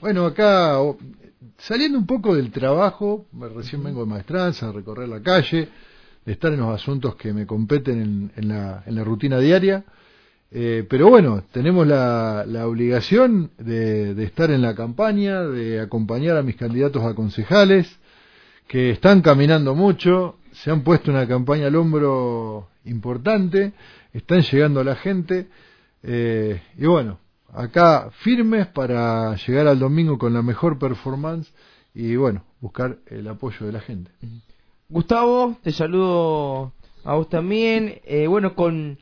Bueno, acá saliendo un poco del trabajo, recién vengo de maestranza, a recorrer la calle, de estar en los asuntos que me competen en la rutina diaria. Pero bueno, tenemos la obligación de estar en la campaña, de acompañar a mis candidatos a concejales, que están caminando mucho, se han puesto una campaña al hombro importante, están llegando a la gente, y bueno, acá firmes para llegar al domingo con la mejor performance y bueno, buscar el apoyo de la gente. Gustavo, te saludo a vos también, bueno, con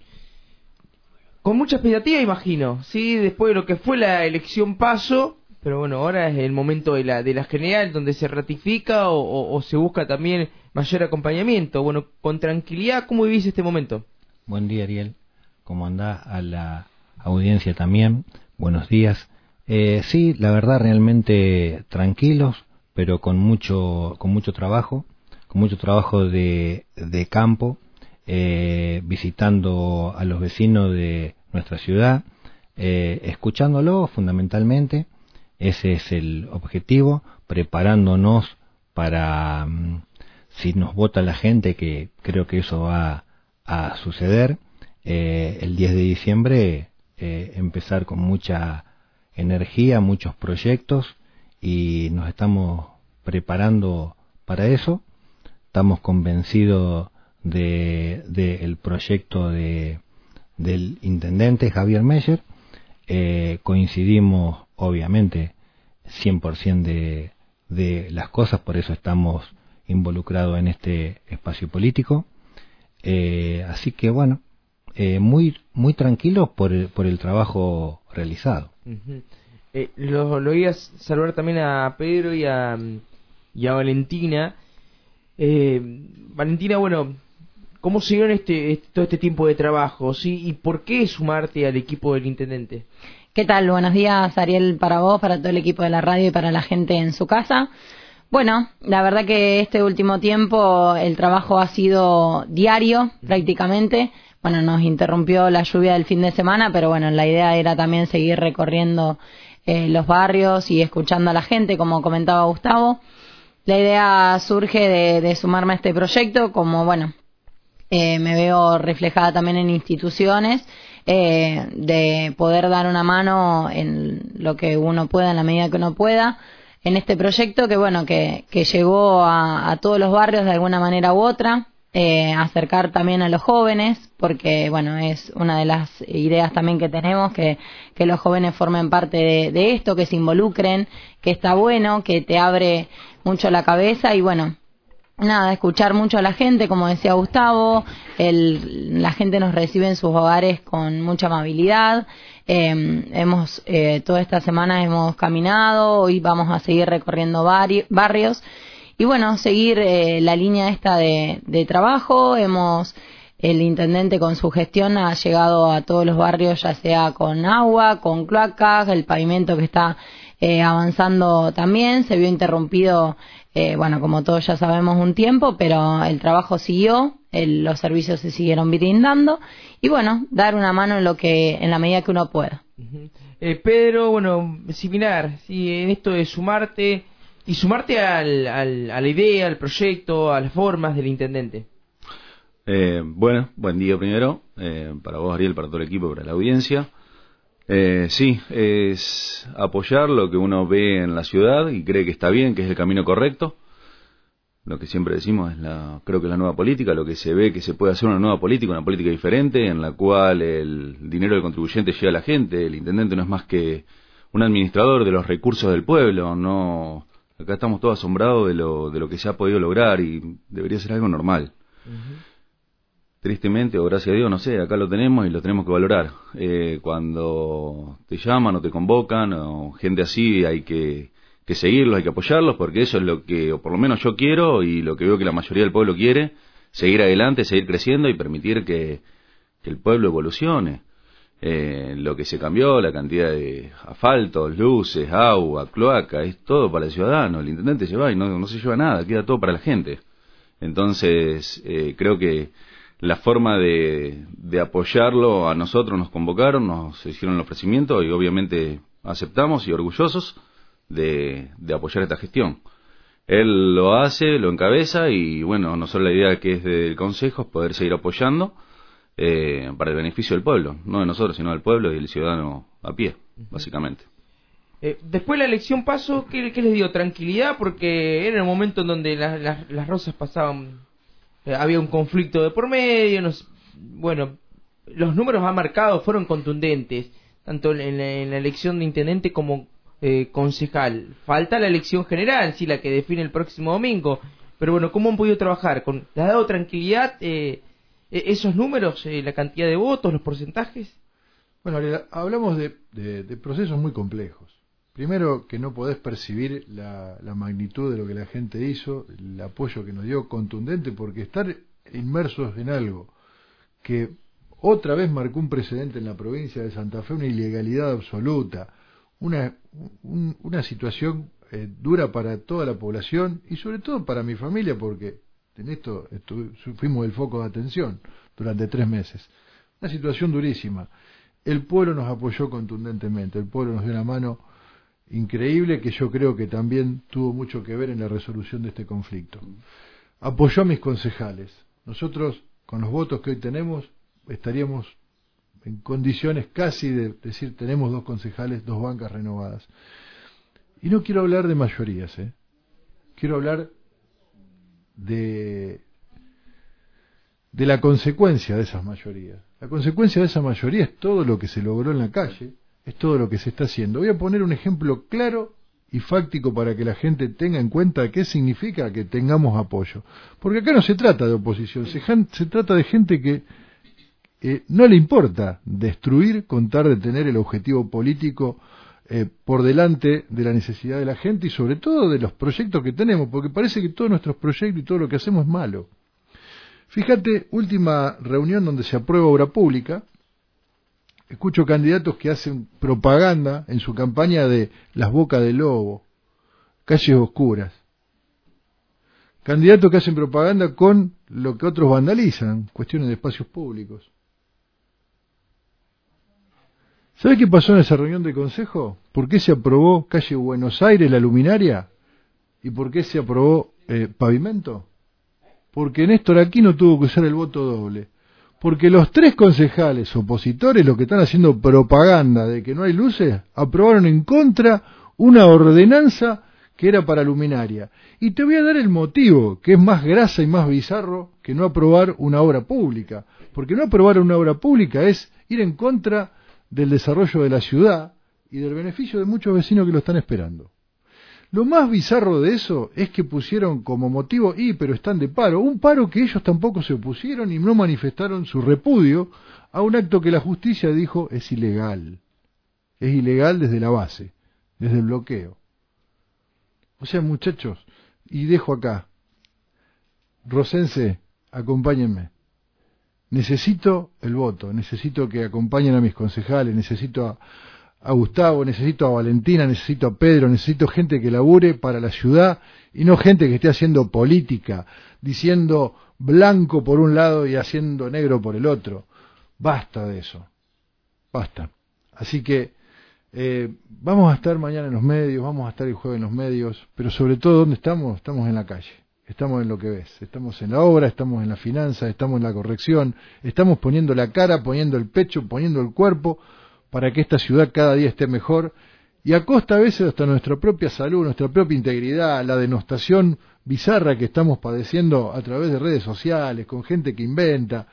mucha expectativa, imagino, ¿sí? Después de lo que fue la elección PASO, pero bueno, ahora es el momento de la general, donde se ratifica o se busca también mayor acompañamiento. Bueno, con tranquilidad, ¿cómo vivís este momento? Buen día, Ariel. ¿Cómo andás? A la audiencia también. Buenos días. Sí, la verdad, realmente tranquilos, pero con mucho trabajo de campo, visitando a los vecinos de nuestra ciudad, escuchándolos fundamentalmente. Ese es el objetivo, preparándonos para, si nos vota la gente, que creo que eso va a suceder, el 10 de diciembre, empezar con mucha energía, muchos proyectos, y nos estamos preparando para eso. Estamos convencidos del proyecto del intendente Javier Meyer. Coincidimos obviamente 100% de las cosas, por eso estamos involucrados en este espacio político, así que bueno, muy tranquilos por el trabajo realizado. Lo voy a saludar también a Pedro y a Valentina. Valentina, bueno, ¿cómo siguieron todo este tiempo de trabajo, sí? ¿Y por qué sumarte al equipo del intendente? ¿Qué tal? Buenos días, Ariel, para vos, para todo el equipo de la radio y para la gente en su casa. Bueno, la verdad que este último tiempo el trabajo ha sido diario prácticamente. Bueno, nos interrumpió la lluvia del fin de semana, pero bueno, la idea era también seguir recorriendo los barrios y escuchando a la gente, como comentaba Gustavo. La idea surge de sumarme a este proyecto, como bueno, me veo reflejada también en instituciones, de poder dar una mano en lo que uno pueda, en la medida que uno pueda, en este proyecto que bueno, que llegó a todos los barrios de alguna manera u otra, acercar también a los jóvenes, porque bueno, es una de las ideas también que tenemos, que los jóvenes formen parte de esto, que se involucren, que está bueno, que te abre mucho la cabeza y bueno, nada, escuchar mucho a la gente, como decía Gustavo, la gente nos recibe en sus hogares con mucha amabilidad. Toda esta semana hemos caminado, hoy vamos a seguir recorriendo barrios y bueno, seguir la línea esta de trabajo. El intendente con su gestión ha llegado a todos los barrios, ya sea con agua, con cloacas, el pavimento que está avanzando también, se vio interrumpido, bueno, como todos ya sabemos, un tiempo, pero el trabajo siguió, los servicios se siguieron brindando y bueno, dar una mano en la medida que uno pueda. Pedro, bueno, similar, ¿sí? En esto de sumarte a la idea, al proyecto, a las formas del intendente. Bueno, buen día primero, para vos, Ariel, para todo el equipo, para la audiencia. Sí, es apoyar lo que uno ve en la ciudad y cree que está bien, que es el camino correcto. Lo que siempre decimos es creo que es la nueva política, lo que se ve que se puede hacer una nueva política, una política diferente, en la cual el dinero del contribuyente llega a la gente. El intendente no es más que un administrador de los recursos del pueblo. No, acá estamos todos asombrados de lo que se ha podido lograr y debería ser algo normal. Tristemente, o gracias a Dios, no sé, acá lo tenemos y lo tenemos que valorar. Cuando te llaman o te convocan, o gente así, hay que seguirlos, hay que apoyarlos, porque eso es lo que, o por lo menos yo quiero, y lo que veo que la mayoría del pueblo quiere, seguir adelante, seguir creciendo y permitir que el pueblo evolucione. Lo que se cambió, la cantidad de asfaltos, luces, agua, cloaca, es todo para el ciudadano. El intendente se va y no se lleva nada, queda todo para la gente. Entonces, creo que la forma de apoyarlo, a nosotros nos convocaron, nos hicieron el ofrecimiento y obviamente aceptamos y orgullosos de apoyar esta gestión. Él lo hace, lo encabeza y bueno, nosotros la idea que es del Consejo es poder seguir apoyando para el beneficio del pueblo, no de nosotros, sino del pueblo y del ciudadano a pie, básicamente. Después de la elección PASO, ¿qué les dio? ¿Tranquilidad? Porque era el momento en donde las rosas pasaban, había un conflicto de por medio, bueno, los números han marcado, fueron contundentes, tanto en la elección de intendente como concejal. Falta la elección general, sí, la que define el próximo domingo, pero bueno, ¿cómo han podido trabajar? ¿Les ha dado tranquilidad esos números, la cantidad de votos, los porcentajes? Bueno, hablamos de procesos muy complejos. Primero, que no podés percibir la magnitud de lo que la gente hizo, el apoyo que nos dio contundente, porque estar inmersos en algo que otra vez marcó un precedente en la provincia de Santa Fe, una ilegalidad absoluta, una situación dura para toda la población y sobre todo para mi familia, porque en esto fuimos el foco de atención durante 3 meses. Una situación durísima. El pueblo nos apoyó contundentemente, el pueblo nos dio una mano increíble que yo creo que también tuvo mucho que ver en la resolución de este conflicto. Apoyó a mis concejales. Nosotros, con los votos que hoy tenemos, estaríamos en condiciones casi de decir tenemos 2 concejales, 2 bancas renovadas. Y no quiero hablar de mayorías, quiero hablar de la consecuencia de esas mayorías. La consecuencia de esa mayoría es todo lo que se logró en la calle, es todo lo que se está haciendo. Voy a poner un ejemplo claro y fáctico para que la gente tenga en cuenta qué significa que tengamos apoyo. Porque acá no se trata de oposición, se trata de gente que no le importa destruir con tal de tener el objetivo político por delante de la necesidad de la gente y sobre todo de los proyectos que tenemos, porque parece que todos nuestros proyectos y todo lo que hacemos es malo. Fíjate, última reunión donde se aprueba obra pública, escucho candidatos que hacen propaganda en su campaña de las bocas del lobo, calles oscuras. Candidatos que hacen propaganda con lo que otros vandalizan, cuestiones de espacios públicos. ¿Sabes qué pasó en esa reunión de consejo? ¿Por qué se aprobó calle Buenos Aires, la luminaria? ¿Y por qué se aprobó pavimento? Porque Néstor Aquino tuvo que usar el voto doble. Porque los 3 concejales opositores, los que están haciendo propaganda de que no hay luces, aprobaron en contra una ordenanza que era para luminaria. Y te voy a dar el motivo, que es más grasa y más bizarro que no aprobar una obra pública. Porque no aprobar una obra pública es ir en contra del desarrollo de la ciudad y del beneficio de muchos vecinos que lo están esperando. Lo más bizarro de eso es que pusieron como motivo, pero están de paro, un paro que ellos tampoco se opusieron y no manifestaron su repudio a un acto que la justicia dijo es ilegal desde la base, desde el bloqueo. O sea, muchachos, y dejo acá, rosense, acompáñenme. Necesito el voto, necesito que acompañen a mis concejales, necesito a Gustavo, necesito a Valentina, necesito a Pedro, necesito gente que labure para la ciudad y no gente que esté haciendo política, diciendo blanco por un lado y haciendo negro por el otro. Basta de eso, basta. Así que vamos a estar mañana en los medios, vamos a estar el jueves en los medios, pero sobre todo, ¿dónde estamos? Estamos en la calle. Estamos en lo que ves, estamos en la obra, estamos en la finanza, estamos en la corrección, estamos poniendo la cara, poniendo el pecho, poniendo el cuerpo para que esta ciudad cada día esté mejor y a costa a veces hasta nuestra propia salud, nuestra propia integridad, la denostación bizarra que estamos padeciendo a través de redes sociales, con gente que inventa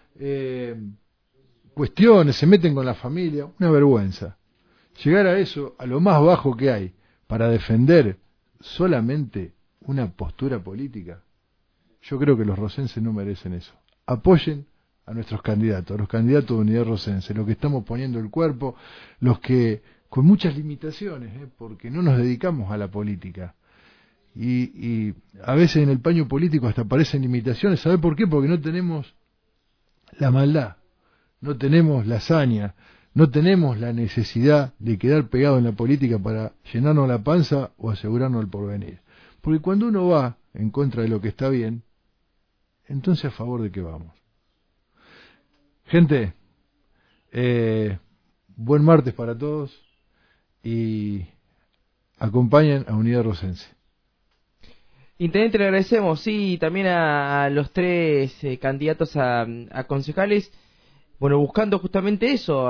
cuestiones, se meten con la familia, una vergüenza. Llegar a eso, a lo más bajo que hay, para defender solamente una postura política, yo creo que los rosenses no merecen eso. Apoyen a nuestros candidatos, a los candidatos de Unidad Rosense, los que estamos poniendo el cuerpo, los que con muchas limitaciones, porque no nos dedicamos a la política. Y a veces en el paño político hasta aparecen limitaciones. ¿Sabe por qué? Porque no tenemos la maldad, no tenemos la hazaña, no tenemos la necesidad de quedar pegado en la política para llenarnos la panza o asegurarnos el porvenir. Porque cuando uno va en contra de lo que está bien, entonces ¿a favor de qué vamos? Gente, buen martes para todos y acompañen a Unidad Rossense. Intendente, le agradecemos, sí, y también a los tres candidatos a concejales, bueno, buscando justamente eso,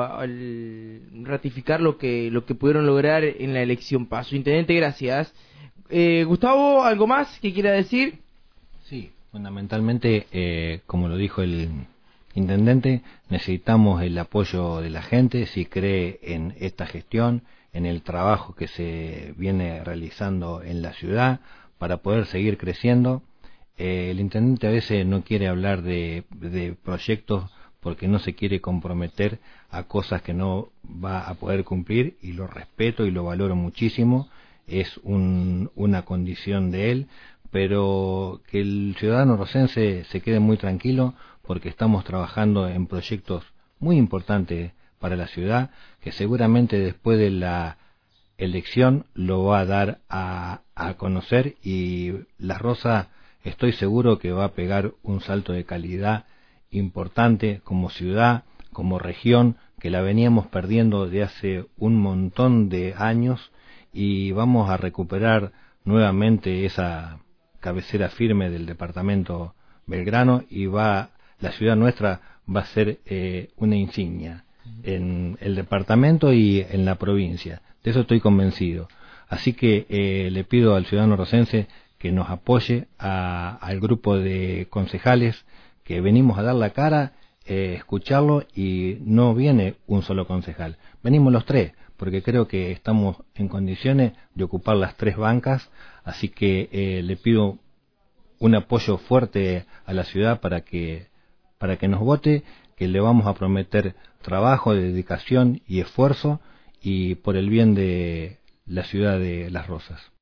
ratificar lo que pudieron lograr en la elección paso. Intendente, gracias. Gustavo, ¿algo más que quiera decir? Sí, fundamentalmente, como lo dijo el intendente, necesitamos el apoyo de la gente, si cree en esta gestión, en el trabajo que se viene realizando en la ciudad, para poder seguir creciendo. El intendente a veces no quiere hablar de proyectos porque no se quiere comprometer a cosas que no va a poder cumplir, y lo respeto y lo valoro muchísimo, es una condición de él, pero que el ciudadano rossense se quede muy tranquilo porque estamos trabajando en proyectos muy importantes para la ciudad, que seguramente después de la elección lo va a dar a conocer, y Las Rosas estoy seguro que va a pegar un salto de calidad importante como ciudad, como región, que la veníamos perdiendo de hace un montón de años, y vamos a recuperar nuevamente esa cabecera firme del departamento Belgrano, y la ciudad nuestra va a ser una insignia en el departamento y en la provincia. De eso estoy convencido. Así que le pido al ciudadano rossense que nos apoye al grupo de concejales que venimos a dar la cara, escucharlo, y no viene un solo concejal, venimos los tres, porque creo que estamos en condiciones de ocupar las tres bancas. Así que le pido un apoyo fuerte a la ciudad para que nos vote, que le vamos a prometer trabajo, dedicación y esfuerzo, y por el bien de la ciudad de Las Rosas.